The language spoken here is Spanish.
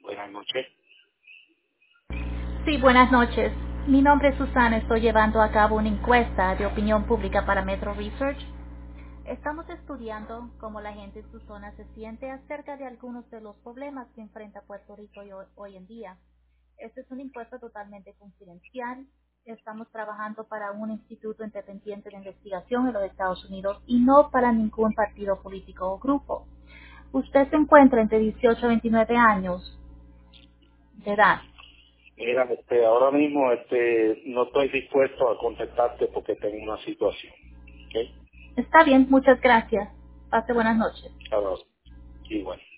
Buenas noches. Sí, buenas noches. Mi nombre es Susana. Estoy llevando a cabo una encuesta de opinión pública para Metro Research. Estamos estudiando cómo la gente en su zona se siente acerca de algunos de los problemas que enfrenta Puerto Rico hoy en día. Esta es una encuesta totalmente confidencial. Estamos trabajando para un instituto independiente de investigación en los Estados Unidos y no para ningún partido político o grupo. Usted se encuentra entre 18 y 29 años de edad. Mira, ahora mismo no estoy dispuesto a contestarte porque tengo una situación. ¿Ok? Está bien, muchas gracias. Pase buenas noches. Ahora, igual.